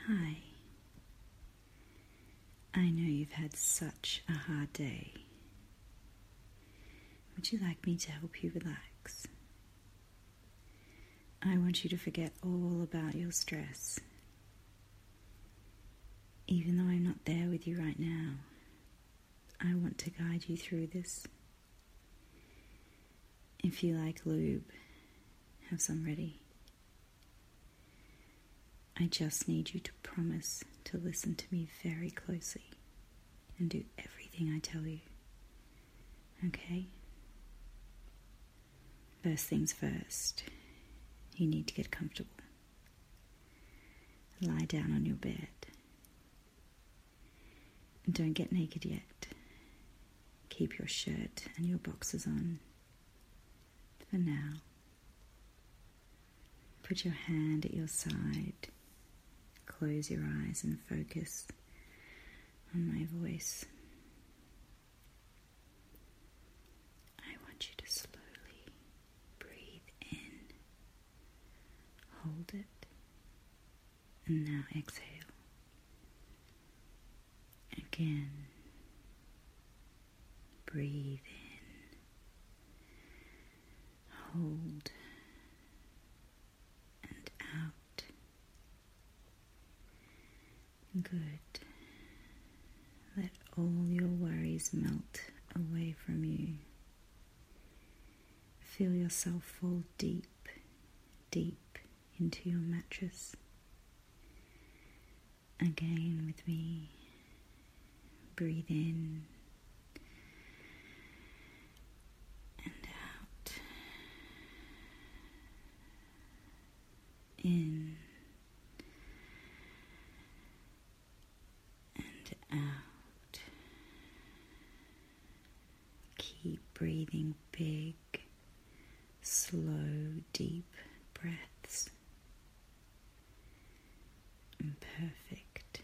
Hi. I know you've had such a hard day. Would you like me to help you relax? I want you to forget all about your stress. Even though I'm not there with you right now, I want to guide you through this. If you like lube, have some ready. I just need you to promise to listen to me very closely and do everything I tell you. Okay? First things first, you need to get comfortable. Lie down on your bed. Don't get naked yet. Keep your shirt and your boxers on for now. Put your hand at your side. Close your eyes and focus on my voice. I want you to slowly breathe in. Hold it. And now exhale. Again. Breathe in. Hold. And out. Good. Let all your worries melt away from you. Feel yourself fall deep, deep into your mattress. Again with me. Breathe in and out. In and out. Keep breathing big, slow, deep breaths. And perfect.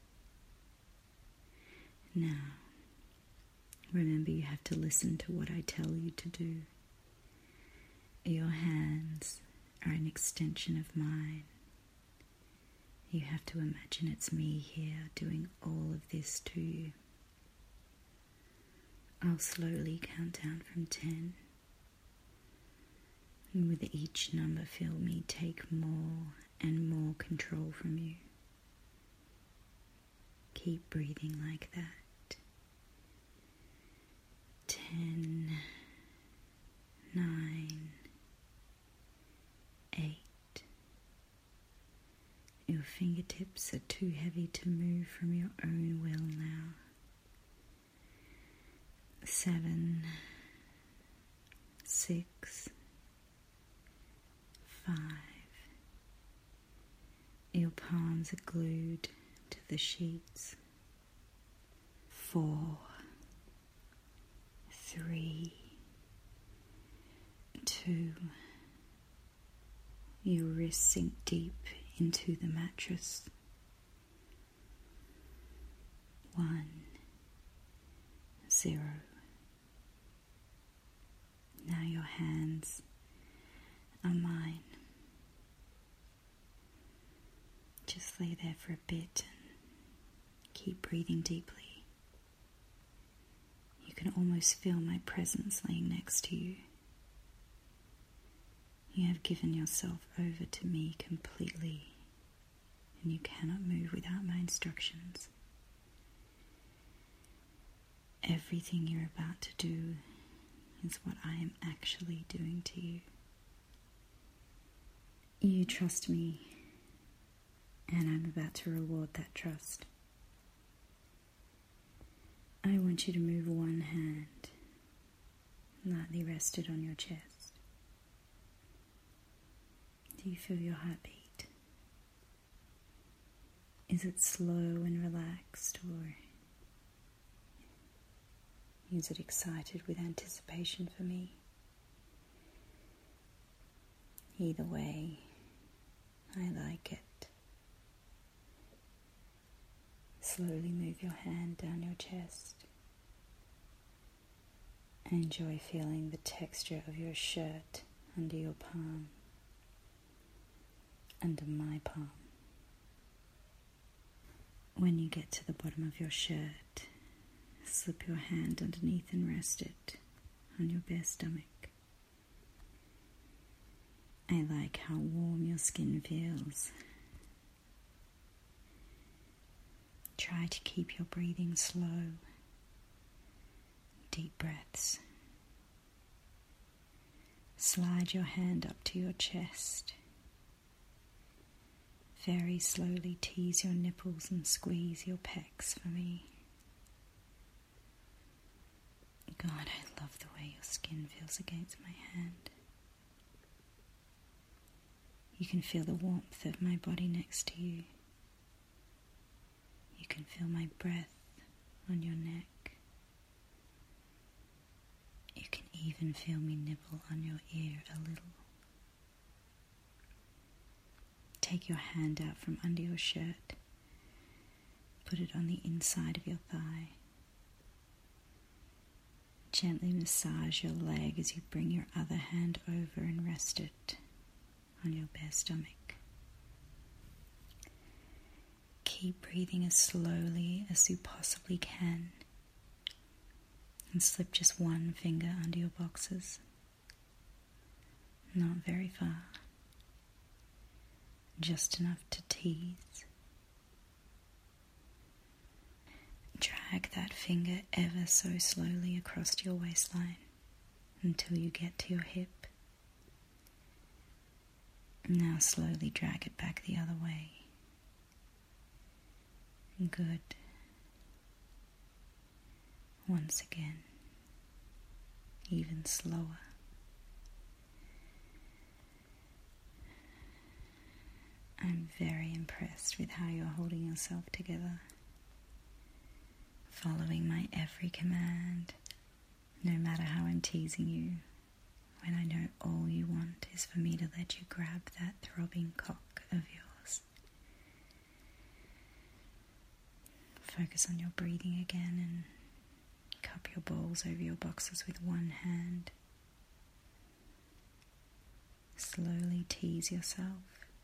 Now, remember you have to listen to what I tell you to do. Your hands are an extension of mine. You have to imagine it's me here doing all of this to you. I'll slowly count down from 10. And with each number, feel me take more and more control from you. Keep breathing like that. 10, 9, 8. Your fingertips are too heavy to move from your own will now. 7, 6, 5. Your palms are glued to the sheets. 4, 3, 2. Your wrists sink deep into the mattress. 1, 0. Now your hands are mine. Just lay there for a bit and keep breathing deeply. You can almost feel my presence laying next to you. You have given yourself over to me completely, and you cannot move without my instructions. Everything you're about to do is what I am actually doing to you. You trust me, and I'm about to reward that trust. I want you to move one hand, lightly rested on your chest. Do you feel your heartbeat? Is it slow and relaxed, or is it excited with anticipation for me? Either way, I like it. Slowly move your hand down your chest. Enjoy feeling the texture of your shirt under your palm, under my palm. When you get to the bottom of your shirt, slip your hand underneath and rest it on your bare stomach. I like how warm your skin feels. Try to keep your breathing slow. Deep breaths. Slide your hand up to your chest. Very slowly tease your nipples and squeeze your pecs for me. God, I love the way your skin feels against my hand. You can feel the warmth of my body next to you. You can feel my breath on your neck. You can even feel me nibble on your ear a little. Take your hand out from under your shirt. Put it on the inside of your thigh. Gently massage your leg as you bring your other hand over and rest it on your bare stomach. Keep breathing as slowly as you possibly can, and slip just one finger under your boxers. Not very far. Just enough to tease. Drag that finger ever so slowly across your waistline until you get to your hip. Now slowly drag it back the other way. Good. Once again, even slower. I'm very impressed with how you're holding yourself together, following my every command, no matter how I'm teasing you, when I know all you want is for me to let you grab that throbbing cock of yours. Focus on your breathing again and cup your balls over your boxers with one hand. Slowly tease yourself.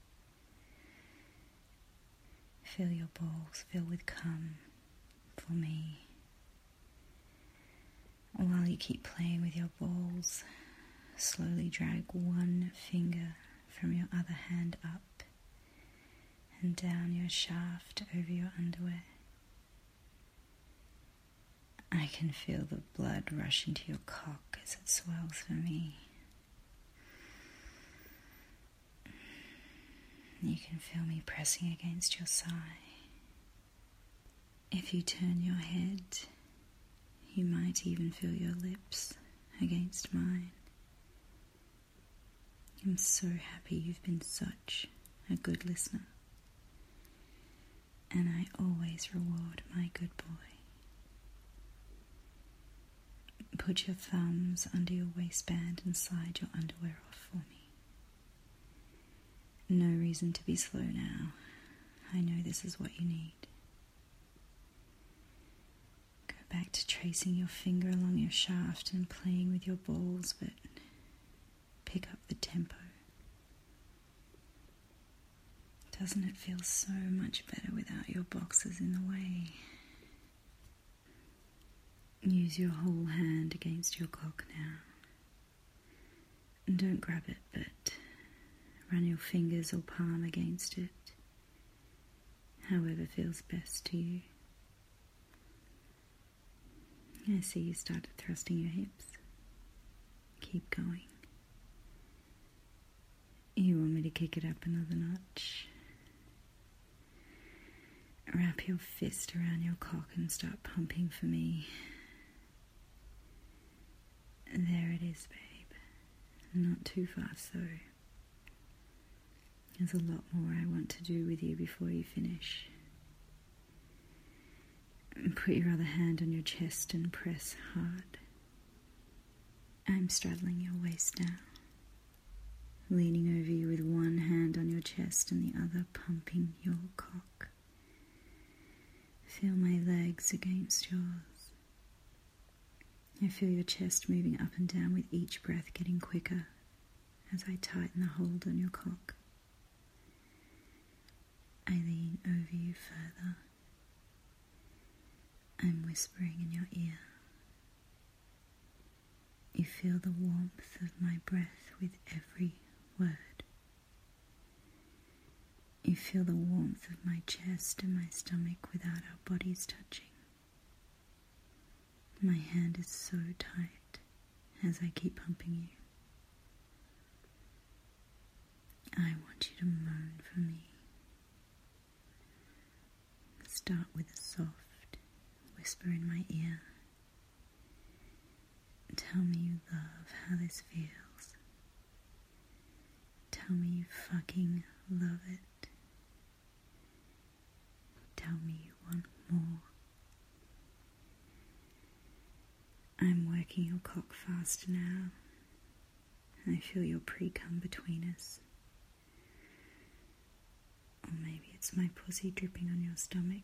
Feel your balls fill with cum for me. While you keep playing with your balls, slowly drag one finger from your other hand up and down your shaft over your underwear. I can feel the blood rush into your cock as it swells for me. You can feel me pressing against your thigh. If you turn your head, you might even feel your lips against mine. I'm so happy you've been such a good listener. And I always reward my good boy. Put your thumbs under your waistband and slide your underwear off for me. No reason to be slow now. I know this is what you need. Go back to tracing your finger along your shaft and playing with your balls, but pick up the tempo. Doesn't it feel so much better without your boxers in the way? Use your whole hand against your cock now. And don't grab it, but run your fingers or palm against it, however feels best to you. I see you started thrusting your hips. Keep going. You want me to kick it up another notch? Wrap your fist around your cock and start pumping for me. There it is, babe. Not too fast, though. There's a lot more I want to do with you before you finish. Put your other hand on your chest and press hard. I'm straddling your waist now, leaning over you with one hand on your chest and the other pumping your cock. Feel my legs against yours. I feel your chest moving up and down with each breath getting quicker as I tighten the hold on your cock. I lean over you further, whispering in your ear. You feel the warmth of my breath with every word. You feel the warmth of my chest and my stomach without our bodies touching. My hand is so tight as I keep pumping you. I want you to moan for me. Start with a soft whisper in my ear. Tell me you love how this feels. Tell me you fucking love it. Tell me you want more. I'm working your cock fast now. I feel your pre-cum between us. Or maybe it's my pussy dripping on your stomach.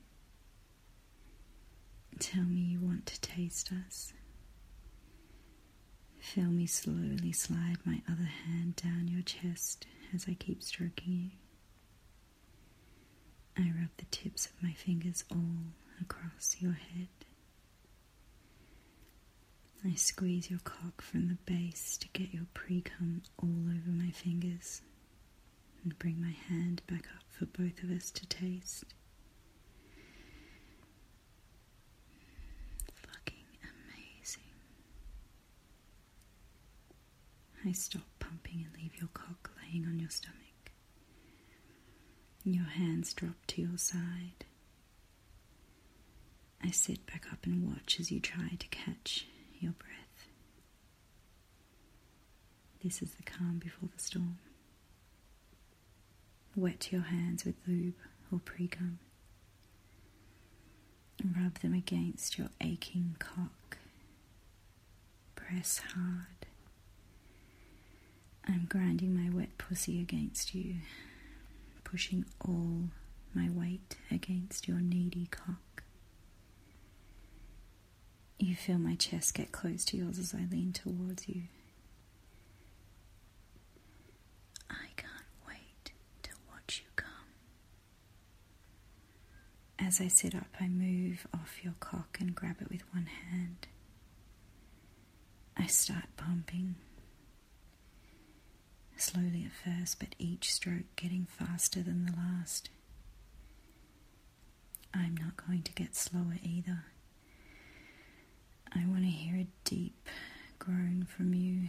Tell me you want to taste us. Feel me slowly slide my other hand down your chest as I keep stroking you. I rub the tips of my fingers all across your head. I squeeze your cock from the base to get your pre-cum all over my fingers and bring my hand back up for both of us to taste. Fucking amazing. I stop pumping and leave your cock laying on your stomach. Your hands drop to your side. I sit back up and watch as you try to catch your breath. This is the calm before the storm. Wet your hands with lube or pre-cum. Rub them against your aching cock. Press hard. I'm grinding my wet pussy against you, pushing all my weight against your needy cock. You feel my chest get close to yours as I lean towards you. I can't wait to watch you come. As I sit up, I move off your cock and grab it with one hand. I start pumping. Slowly at first, but each stroke getting faster than the last. I'm not going to get slower either. I want to hear a deep groan from you.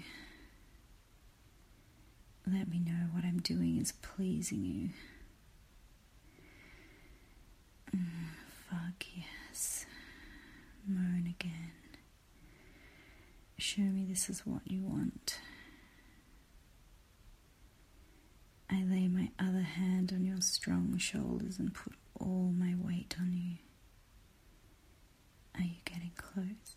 Let me know what I'm doing is pleasing you. Fuck yes. Moan again. Show me this is what you want. I lay my other hand on your strong shoulders and put all my weight on you. Are you getting close?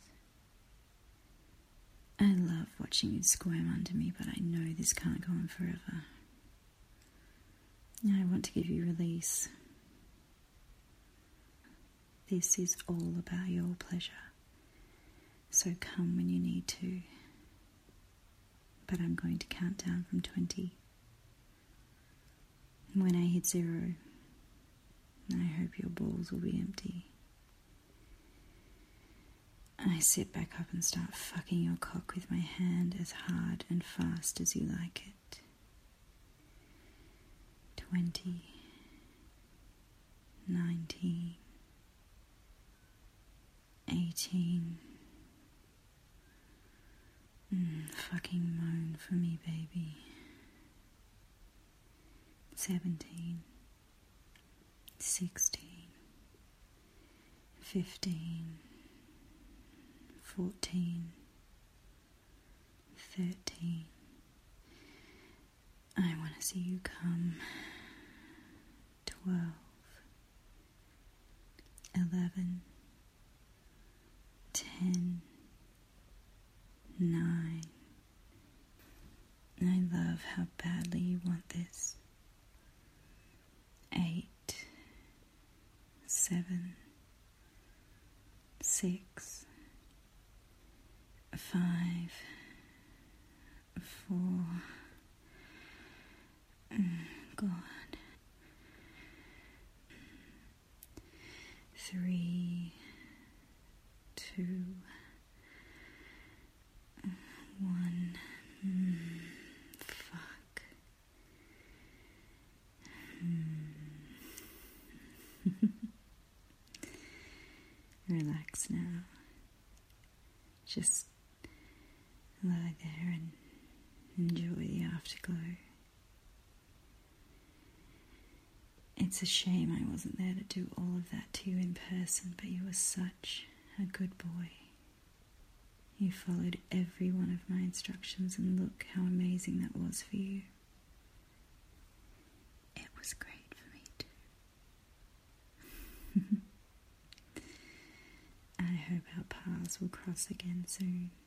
I love watching you squirm under me, but I know this can't go on forever. I want to give you release. This is all about your pleasure. So come when you need to. But I'm going to count down from 20. When I hit 0, I hope your balls will be empty. I sit back up and start fucking your cock with my hand as hard and fast as you like it. 20, 19, 18. Fucking moan for me, baby. 17, 16, 15, 14, 13. I want to see you come. 12, 11, 10, 9. I love how badly you want this. 8, 7, 6, 5, 4, God, 3, Relax now. Just lie there and enjoy the afterglow. It's a shame I wasn't there to do all of that to you in person, but you were such a good boy. You followed every one of my instructions, and look how amazing that was for you. It was great for me too. I hope our paths will cross again soon.